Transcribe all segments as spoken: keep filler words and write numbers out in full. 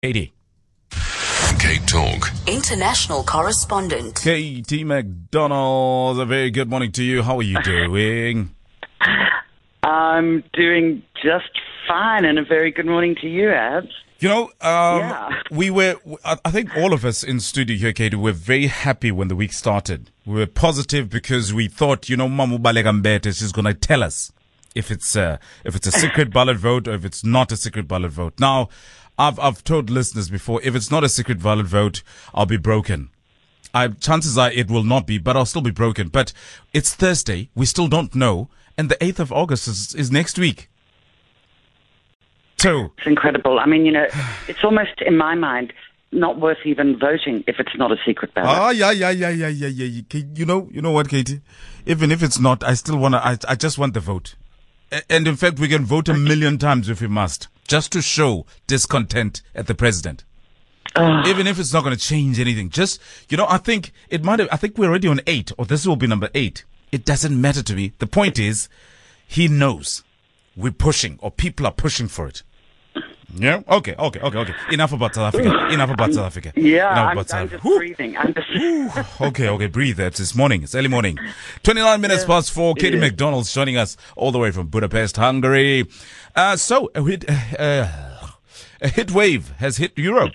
eighty. Cape Talk. International correspondent. Katie McDonald, a very good morning to you. How are you doing? I'm doing just fine, and a very good morning to you, Abs. You know, um, Yeah. we were, I think all of us in studio here, Katie, were very happy when the week started. We were positive because we thought, you know, Mamu Balegambete is going to tell us if it's a, if it's a secret ballot vote or if it's not a secret ballot vote. Now, I've, I've told listeners before, if it's not a secret ballot vote, I'll be broken. I, chances are it will not be, but I'll still be broken. But it's Thursday. We still don't know. And the eighth of August is, is next week. So It's incredible. I mean, you know, it's almost, in my mind, not worth even voting if it's not a secret ballot. Ah, yeah, yeah, yeah, yeah, yeah, yeah. You, you know, you know what, Katie? Even if it's not, I still want to, I, I just want the vote. A- And in fact, we can vote a million times if we must, just to show discontent at the president. Ugh. Even if it's not going to change anything. Just, you know, I think it might have, I think we're already on eight, or this will be number eight. It doesn't matter to me. The point is, he knows we're pushing, or people are pushing for it. Yeah. Okay. Okay. Okay. Okay. Enough about South Africa. Enough about South Africa. Yeah, Enough I'm, about I'm South just Whew. breathing. I'm just... Whew. Okay. Okay. Breathe. It's this morning. It's early morning. twenty-nine minutes past four. Katie is. McDonald's joining us all the way from Budapest, Hungary. Uh, so a hit, uh, a hit wave has hit Europe.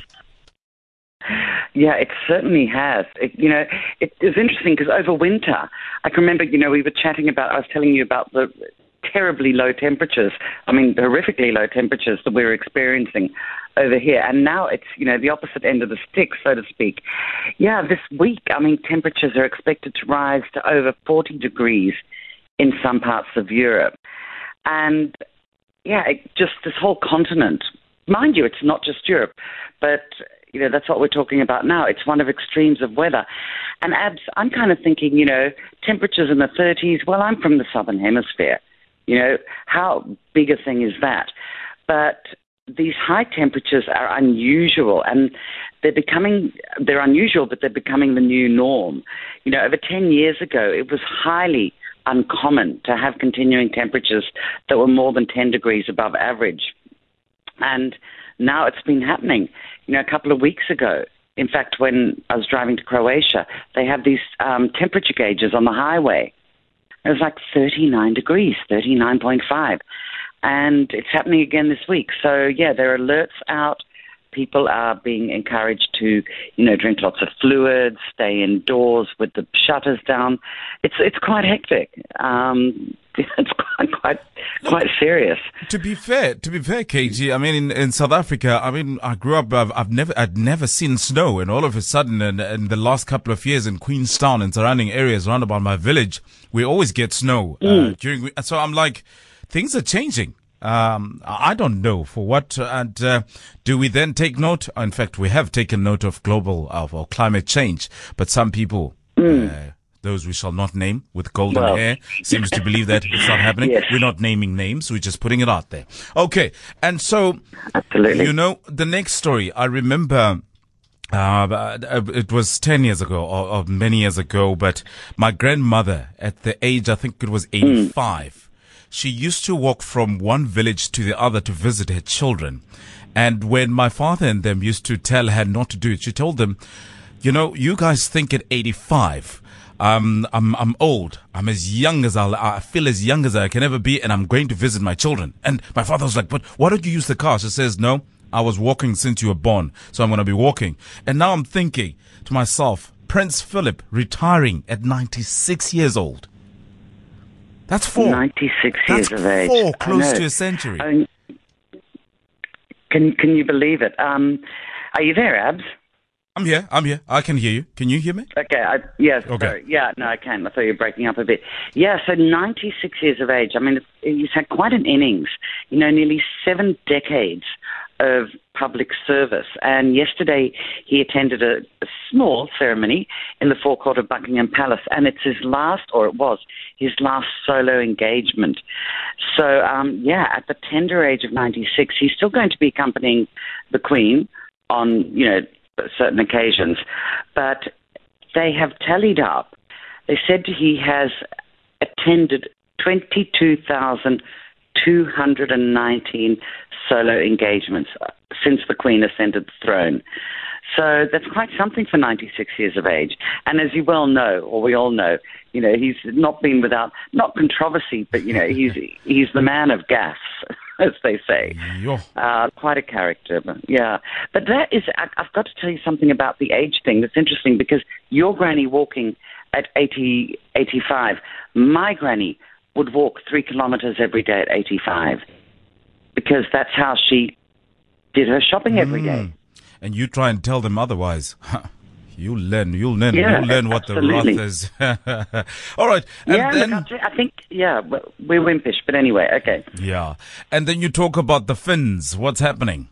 Yeah, it certainly has. It, you know, it is interesting because over winter, I can remember, you know, we were chatting about, I was telling you about the terribly low temperatures, I mean, horrifically low temperatures that we were experiencing over here. And now it's, you know, the opposite end of the stick, so to speak. Yeah, this week, I mean, temperatures are expected to rise to over forty degrees in some parts of Europe. And, yeah, it, just this whole continent, mind you, it's not just Europe, but... You know, that's what we're talking about now. It's one of extremes of weather. And Abs, I'm kind of thinking, you know, temperatures in the thirties. Well, I'm from the Southern Hemisphere. You know, how big a thing is that? But these high temperatures are unusual, and they're becoming, they're unusual, but they're becoming the new norm. You know, over ten years ago, it was highly uncommon to have continuing temperatures that were more than ten degrees above average. And now it's been happening. You know, a couple of weeks ago, in fact, when I was driving to Croatia, they have these um, temperature gauges on the highway. It was like thirty-nine degrees, thirty-nine point five. And it's happening again this week. So, yeah, there are alerts out. People are being encouraged to, you know, drink lots of fluids, stay indoors with the shutters down. It's it's quite hectic. Um, it's quite, quite quite serious. To be fair, to be fair, Katie, I mean, in, in South Africa, I mean, I grew up, I've, I've never, I'd never seen snow, and all of a sudden, in, in the last couple of years in Queenstown and surrounding areas around about my village, we always get snow Mm. uh, during. So I'm like, things are changing. Um, I don't know for what, and uh, do we then take note? In fact, we have taken note of global of or climate change, but some people. Mm. Uh, Those we shall not name with golden Well. hair seems to believe that it's not happening. Yes. We're not naming names. We're just putting it out there. Okay. And so, Absolutely. you know, the next story, I remember, uh, it was ten years ago or, or many years ago, but my grandmother at the age, I think it was eighty-five, she used to walk from one village to the other to visit her children. And when my father and them used to tell her not to do it, she told them, you know, you guys think at eighty-five, Um, I'm, I'm old. I'm as young as I'll, I feel as young as I can ever be, and I'm going to visit my children. And my father was like, but why don't you use the car? She says, no, I was walking since you were born, so I'm going to be walking. And now I'm thinking to myself, Prince Philip retiring at ninety-six years old. That's four. ninety-six That's years of age. four, I close know. to a century. I mean, can, can you believe it? Um, are you there, Abs? I'm here. I'm here. I can hear you. Can you hear me? Okay, I, yes, Okay. sorry. Yeah, no, I can. I thought you were breaking up a bit. Yeah, so ninety-six years of age. I mean, it's, he's had quite an innings, you know, nearly seven decades of public service. And yesterday he attended a, a small ceremony in the forecourt of Buckingham Palace, and it's his last, or it was, his last solo engagement. So, um, yeah, at the tender age of ninety-six, he's still going to be accompanying the Queen on, you know, certain occasions, but they have tallied up. They said he has attended twenty-two thousand two hundred nineteen solo engagements since the Queen ascended the throne. So that's quite something for ninety-six years of age. And as you well know, or we all know, you know, he's not been without, not controversy, but, you know, he's he's the man of gas, as they say. Uh, quite a character, but, yeah. But that is, I, I've got to tell you something about the age thing that's interesting, because your granny walking at eighty, eighty-five, my granny would walk three kilometers every day at eighty-five, because that's how she did her shopping every day. Mm. And you try and tell them otherwise. You'll learn, you'll learn, yeah, you'll learn what absolutely. the wrath is. All right. And yeah, then, look, I think, yeah, we're wimpish, but anyway, okay. Yeah. And then you talk about the Finns. What's happening?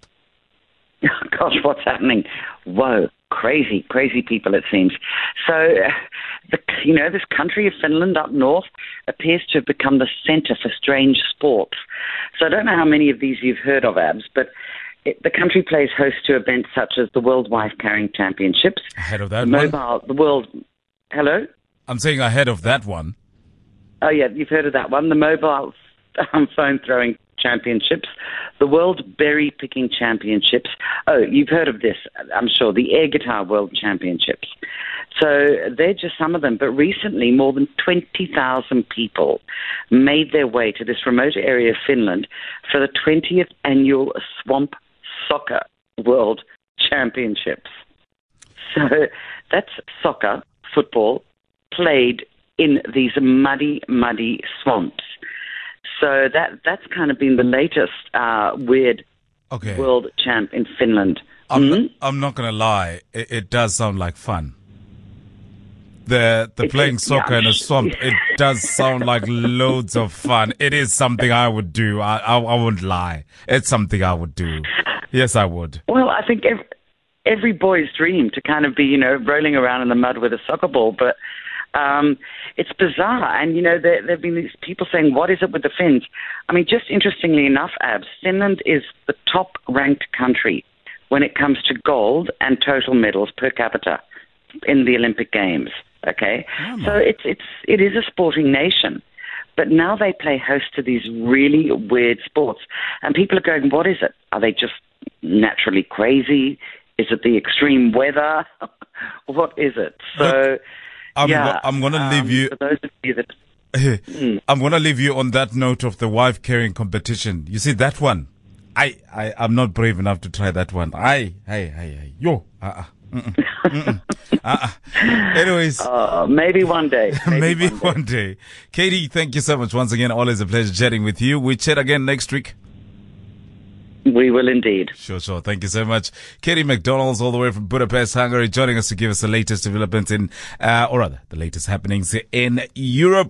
Gosh, what's happening? Whoa, crazy, crazy people, it seems. So, uh, the, you know, this country of Finland up north appears to have become the center for strange sports. So I don't know how many of these you've heard of, Abs, but it, the country plays host to events such as the World Wife Carrying Championships. Ahead of that the one? Mobile, the World... Hello? I'm saying ahead of that one. Oh, yeah, you've heard of that one. The Mobile um, Phone Throwing Championships, the World Berry Picking Championships. Oh, you've heard of this, I'm sure, the Air Guitar World Championships. So they're just some of them. But recently, more than twenty thousand people made their way to this remote area of Finland for the twentieth annual Swamp Soccer World Championships. So that's soccer, football, played in these muddy, muddy swamps. So that that's kind of been the latest uh, weird okay. world champ in Finland. I'm, mm-hmm. not, I'm not going to lie. It, it does sound like fun. The the It playing is, soccer yeah. in a swamp, it does sound like loads of fun. It is something I would do. I, I, I wouldn't lie. It's something I would do. Yes, I would. Well, I think every, every boy's dream to kind of be, you know, rolling around in the mud with a soccer ball, but um, it's bizarre. And, you know, there, there have been these people saying, what is it with the Finns? I mean, just interestingly enough, Abs, Finland is the top-ranked country when it comes to gold and total medals per capita in the Olympic Games. Okay, oh, so it's it's it is a sporting nation, but now they play host to these really weird sports, and people are going, "What is it? Are they just naturally crazy? Is it the extreme weather? What is it?" So, Look, I'm yeah, go- I'm gonna um, leave you. For those of you that, mm. I'm gonna leave you on that note of the wife carrying competition. You see that one? I I I'm not brave enough to try that one. I hey hey hey yo. Uh-uh. Mm-mm. Mm-mm. Uh-uh. Anyways, uh, maybe one day. Maybe, maybe one day. one day. Katie, thank you so much once again. Always a pleasure chatting with you. We chat again next week. We will indeed. Sure, sure. Thank you so much. Katie McDonald's all the way from Budapest, Hungary, joining us to give us the latest developments in, uh, or rather, the latest happenings in Europe.